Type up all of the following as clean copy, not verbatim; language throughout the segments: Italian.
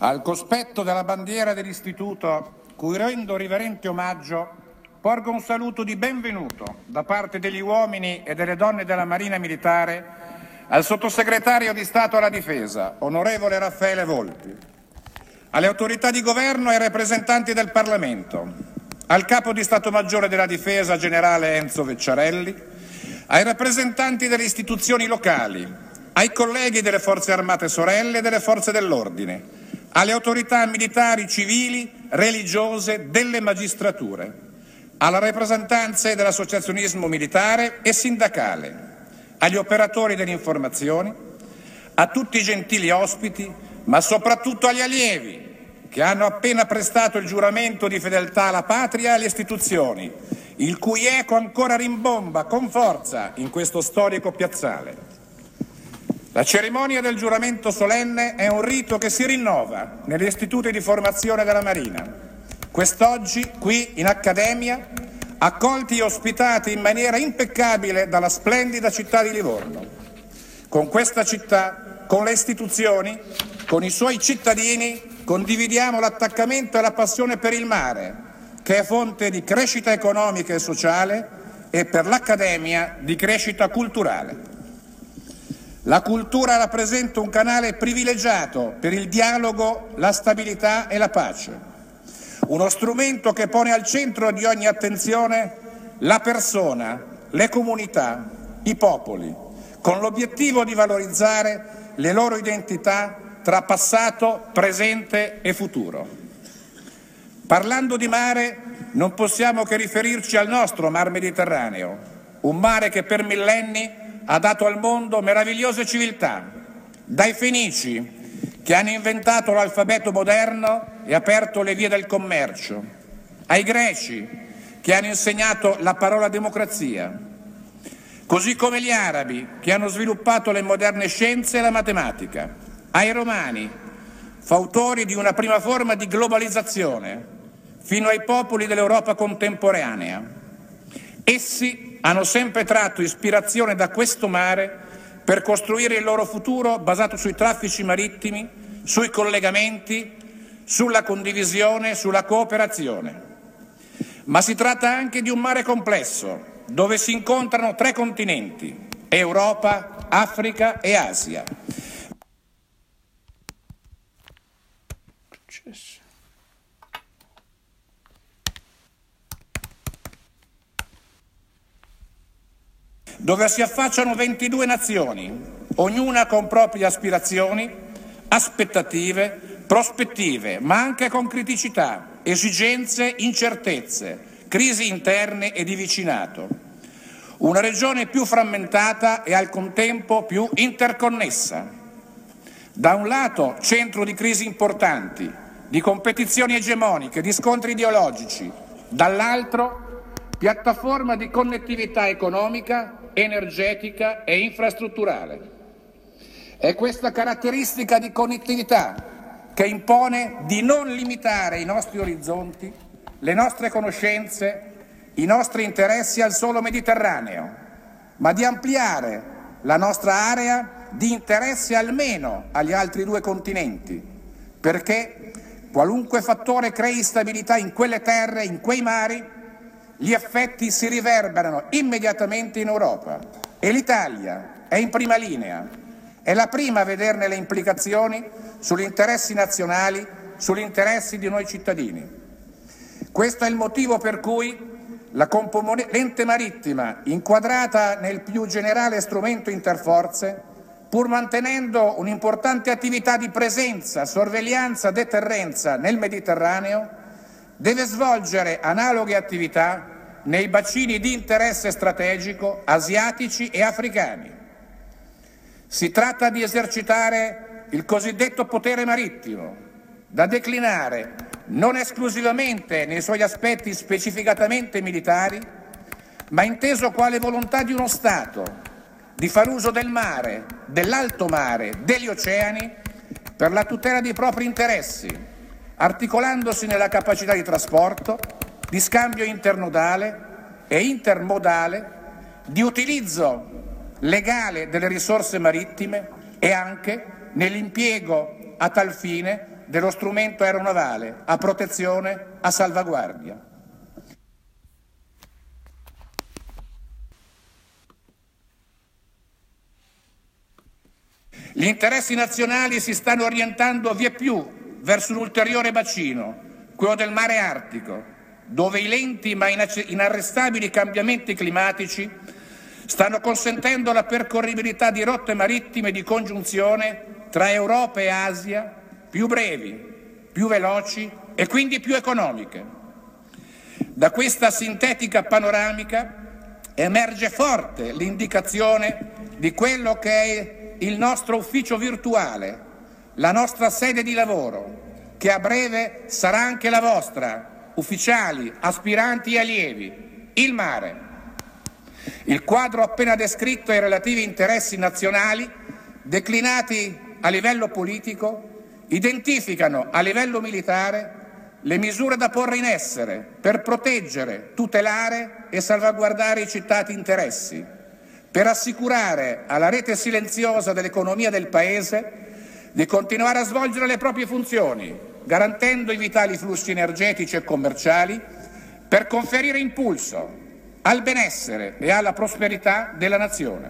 Al cospetto della bandiera dell'Istituto, cui rendo riverente omaggio, porgo un saluto di benvenuto da parte degli uomini e delle donne della Marina Militare al Sottosegretario di Stato alla Difesa, onorevole Raffaele Volpi, alle autorità di governo e ai rappresentanti del Parlamento, al Capo di Stato Maggiore della Difesa, generale Enzo Vecciarelli, ai rappresentanti delle istituzioni locali, ai colleghi delle Forze Armate sorelle e delle Forze dell'Ordine, alle autorità militari, civili, religiose, delle magistrature, alle rappresentanze dell'associazionismo militare e sindacale, agli operatori delle informazioni, a tutti i gentili ospiti, ma soprattutto agli allievi che hanno appena prestato il giuramento di fedeltà alla patria e alle istituzioni, il cui eco ancora rimbomba con forza in questo storico piazzale. La cerimonia del giuramento solenne è un rito che si rinnova negli istituti di formazione della Marina. Quest'oggi, qui in Accademia, accolti e ospitati in maniera impeccabile dalla splendida città di Livorno. Con questa città, con le istituzioni, con i suoi cittadini, condividiamo l'attaccamento e la passione per il mare, che è fonte di crescita economica e sociale, e per l'Accademia di crescita culturale. La cultura rappresenta un canale privilegiato per il dialogo, la stabilità e la pace. Uno strumento che pone al centro di ogni attenzione la persona, le comunità, i popoli, con l'obiettivo di valorizzare le loro identità tra passato, presente e futuro. Parlando di mare, non possiamo che riferirci al nostro Mar Mediterraneo, un mare che per millenni ha dato al mondo meravigliose civiltà, dai Fenici, che hanno inventato l'alfabeto moderno e aperto le vie del commercio, ai Greci, che hanno insegnato la parola democrazia, così come gli Arabi, che hanno sviluppato le moderne scienze e la matematica, ai Romani, fautori di una prima forma di globalizzazione, fino ai popoli dell'Europa contemporanea. Essi hanno sempre tratto ispirazione da questo mare per costruire il loro futuro basato sui traffici marittimi, sui collegamenti, sulla condivisione, sulla cooperazione. Ma si tratta anche di un mare complesso, dove si incontrano tre continenti: Europa, Africa e Asia. Dove si affacciano 22 nazioni, ognuna con proprie aspirazioni, aspettative, prospettive, ma anche con criticità, esigenze, incertezze, crisi interne e di vicinato. Una regione più frammentata e al contempo più interconnessa. Da un lato centro di crisi importanti, di competizioni egemoniche, di scontri ideologici, dall'altro piattaforma di connettività economica, energetica e infrastrutturale. È questa caratteristica di connettività che impone di non limitare i nostri orizzonti, le nostre conoscenze, i nostri interessi al solo Mediterraneo, ma di ampliare la nostra area di interesse almeno agli altri due continenti, perché qualunque fattore crei instabilità in quelle terre, in quei mari, gli effetti si riverberano immediatamente in Europa e l'Italia è in prima linea, è la prima a vederne le implicazioni sugli interessi nazionali, sugli interessi di noi cittadini. Questo è il motivo per cui la componente marittima, inquadrata nel più generale strumento interforze, pur mantenendo un'importante attività di presenza, sorveglianza, deterrenza nel Mediterraneo, deve svolgere analoghe attività nei bacini di interesse strategico asiatici e africani. Si tratta di esercitare il cosiddetto potere marittimo, da declinare non esclusivamente nei suoi aspetti specificatamente militari, ma inteso quale volontà di uno Stato di far uso del mare, dell'alto mare, degli oceani per la tutela dei propri interessi, articolandosi nella capacità di trasporto, di scambio internodale e intermodale, di utilizzo legale delle risorse marittime e anche nell'impiego a tal fine dello strumento aeronavale a protezione, a salvaguardia. Gli interessi nazionali si stanno orientando vieppiù verso un ulteriore bacino, quello del mare Artico, dove i lenti ma inarrestabili cambiamenti climatici stanno consentendo la percorribilità di rotte marittime di congiunzione tra Europa e Asia più brevi, più veloci e quindi più economiche. Da questa sintetica panoramica emerge forte l'indicazione di quello che è il nostro ufficio virtuale, la nostra sede di lavoro, che a breve sarà anche la vostra, ufficiali, aspiranti e allievi, il mare. Il quadro appena descritto e i relativi interessi nazionali, declinati a livello politico, identificano a livello militare le misure da porre in essere per proteggere, tutelare e salvaguardare i citati interessi, per assicurare alla rete silenziosa dell'economia del Paese di continuare a svolgere le proprie funzioni, garantendo i vitali flussi energetici e commerciali, per conferire impulso al benessere e alla prosperità della nazione.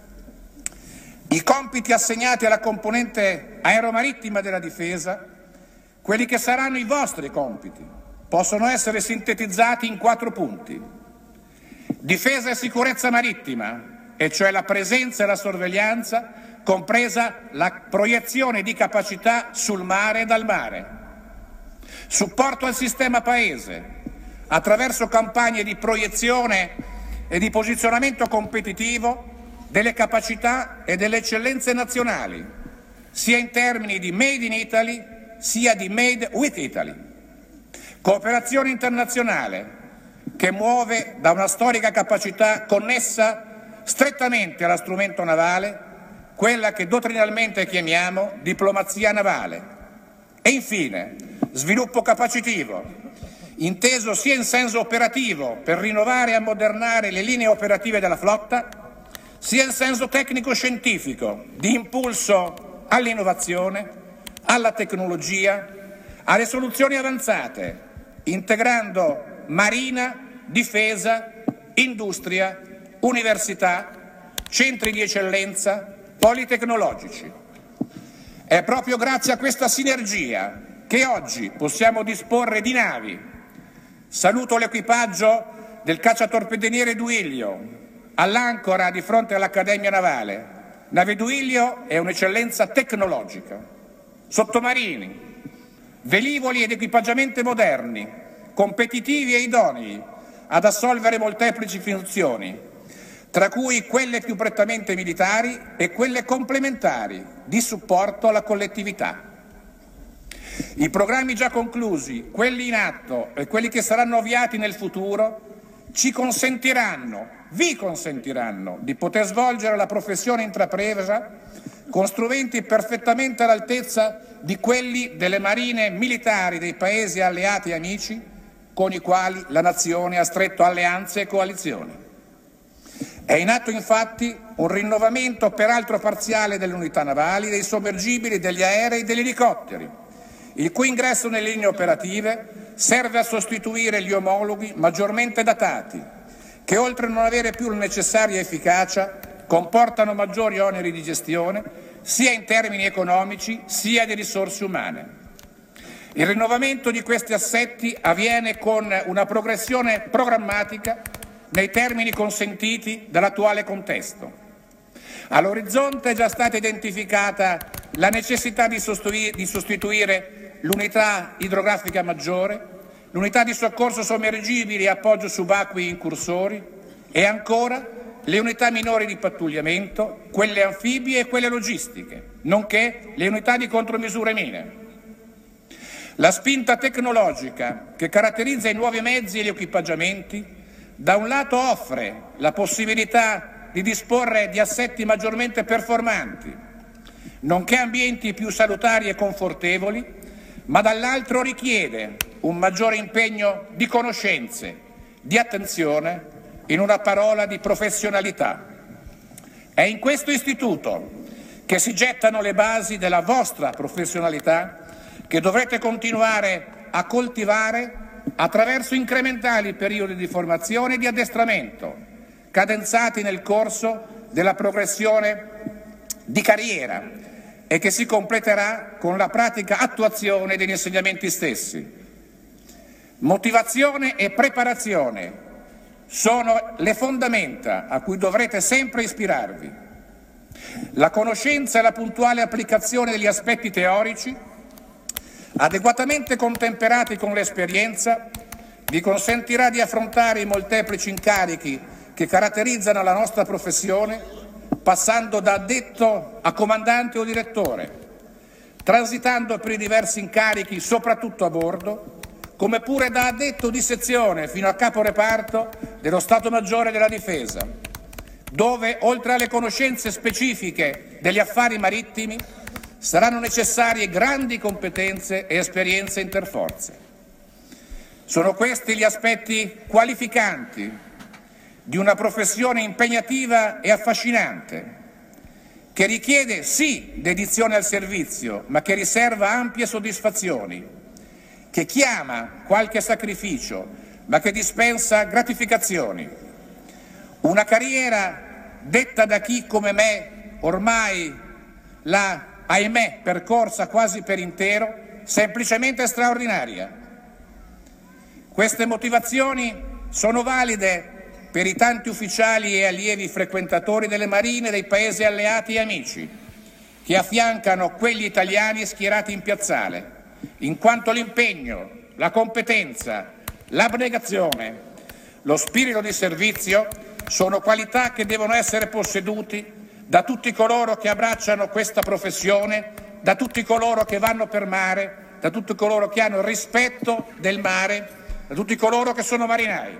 I compiti assegnati alla componente aeromarittima della difesa, quelli che saranno i vostri compiti, possono essere sintetizzati in 4 punti. Difesa e sicurezza marittima, e cioè la presenza e la sorveglianza, compresa la proiezione di capacità sul mare e dal mare. Supporto al sistema Paese, attraverso campagne di proiezione e di posizionamento competitivo delle capacità e delle eccellenze nazionali, sia in termini di Made in Italy, sia di Made with Italy. Cooperazione internazionale, che muove da una storica capacità connessa strettamente allo strumento navale, quella che dottrinalmente chiamiamo diplomazia navale. E infine, sviluppo capacitivo, inteso sia in senso operativo per rinnovare e ammodernare le linee operative della flotta, sia in senso tecnico-scientifico di impulso all'innovazione, alla tecnologia, alle soluzioni avanzate, integrando marina, difesa, industria, università, centri di eccellenza, politecnologici. È proprio grazie a questa sinergia che oggi possiamo disporre di navi. Saluto l'equipaggio del cacciatorpediniere Duilio, all'ancora di fronte all'Accademia Navale. Nave Duilio è un'eccellenza tecnologica. Sottomarini, velivoli ed equipaggiamenti moderni, competitivi e idonei ad assolvere molteplici funzioni, tra cui quelle più prettamente militari e quelle complementari di supporto alla collettività. I programmi già conclusi, quelli in atto e quelli che saranno avviati nel futuro ci consentiranno, vi consentiranno di poter svolgere la professione intrapresa con strumenti perfettamente all'altezza di quelli delle marine militari dei paesi alleati e amici con i quali la nazione ha stretto alleanze e coalizioni. È in atto infatti un rinnovamento peraltro parziale delle unità navali, dei sommergibili, degli aerei e degli elicotteri, il cui ingresso nelle linee operative serve a sostituire gli omologhi maggiormente datati, che oltre a non avere più la necessaria efficacia, comportano maggiori oneri di gestione, sia in termini economici sia di risorse umane. Il rinnovamento di questi assetti avviene con una progressione programmatica nei termini consentiti dall'attuale contesto. All'orizzonte è già stata identificata la necessità di sostituire l'unità idrografica maggiore, l'unità di soccorso sommergibili e appoggio subacquei incursori e ancora le unità minori di pattugliamento, quelle anfibie e quelle logistiche, nonché le unità di contromisure mine. La spinta tecnologica che caratterizza i nuovi mezzi e gli equipaggiamenti da un lato offre la possibilità di disporre di assetti maggiormente performanti, nonché ambienti più salutari e confortevoli, ma dall'altro richiede un maggiore impegno di conoscenze, di attenzione, in una parola di professionalità. È in questo istituto che si gettano le basi della vostra professionalità che dovrete continuare a coltivare attraverso incrementali periodi di formazione e di addestramento, cadenzati nel corso della progressione di carriera e che si completerà con la pratica attuazione degli insegnamenti stessi. Motivazione e preparazione sono le fondamenta a cui dovrete sempre ispirarvi. La conoscenza e la puntuale applicazione degli aspetti teorici, adeguatamente contemperati con l'esperienza, vi consentirà di affrontare i molteplici incarichi che caratterizzano la nostra professione, passando da addetto a comandante o direttore, transitando per i diversi incarichi soprattutto a bordo, come pure da addetto di sezione fino a capo reparto dello Stato Maggiore della Difesa, dove, oltre alle conoscenze specifiche degli affari marittimi, saranno necessarie grandi competenze e esperienze interforze. Sono questi gli aspetti qualificanti di una professione impegnativa e affascinante, che richiede sì dedizione al servizio, ma che riserva ampie soddisfazioni, che chiama qualche sacrificio, ma che dispensa gratificazioni. Una carriera detta da chi come me ormai l'ha, ahimè, percorsa quasi per intero, semplicemente straordinaria. Queste motivazioni sono valide per i tanti ufficiali e allievi frequentatori delle marine dei paesi alleati e amici che affiancano quegli italiani schierati in piazzale, in quanto l'impegno, la competenza, l'abnegazione, lo spirito di servizio sono qualità che devono essere posseduti da tutti coloro che abbracciano questa professione, da tutti coloro che vanno per mare, da tutti coloro che hanno rispetto del mare, da tutti coloro che sono marinai.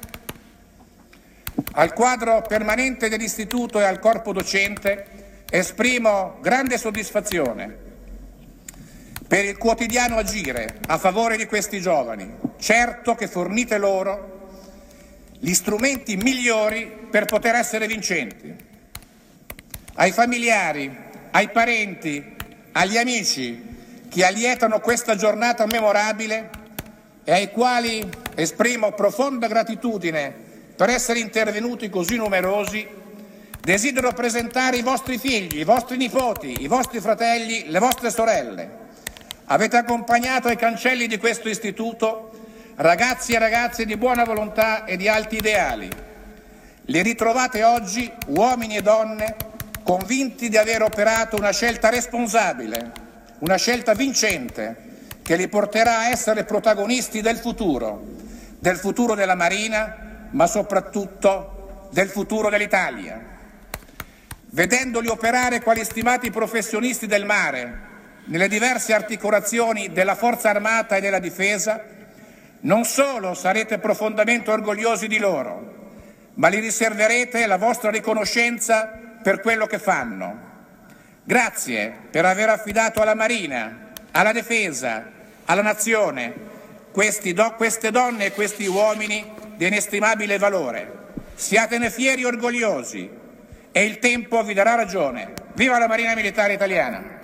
Al quadro permanente dell'Istituto e al corpo docente esprimo grande soddisfazione per il quotidiano agire a favore di questi giovani, certo che fornite loro gli strumenti migliori per poter essere vincenti. Ai familiari, ai parenti, agli amici che allietano questa giornata memorabile e ai quali esprimo profonda gratitudine per essere intervenuti così numerosi, desidero presentare i vostri figli, i vostri nipoti, i vostri fratelli, le vostre sorelle. Avete accompagnato ai cancelli di questo istituto ragazzi e ragazze di buona volontà e di alti ideali. Li ritrovate oggi uomini e donne convinti di aver operato una scelta responsabile, una scelta vincente che li porterà a essere protagonisti del futuro della Marina, ma soprattutto del futuro dell'Italia. Vedendoli operare quali stimati professionisti del mare nelle diverse articolazioni della Forza Armata e della Difesa, non solo sarete profondamente orgogliosi di loro, ma li riserverete la vostra riconoscenza per quello che fanno. Grazie per aver affidato alla Marina, alla Difesa, alla Nazione queste donne e questi uomini di inestimabile valore. Siatene fieri e orgogliosi e il tempo vi darà ragione. Viva la Marina Militare Italiana!